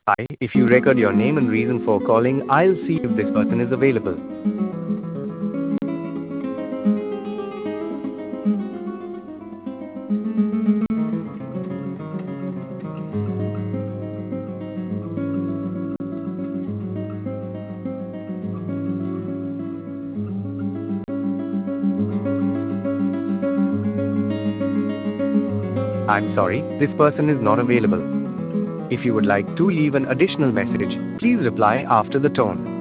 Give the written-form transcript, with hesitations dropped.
Hi, if you record your name and reason for calling, I'll see if this person is available. I'm sorry, this person is not available. If you would like to leave an additional message, please reply after the tone.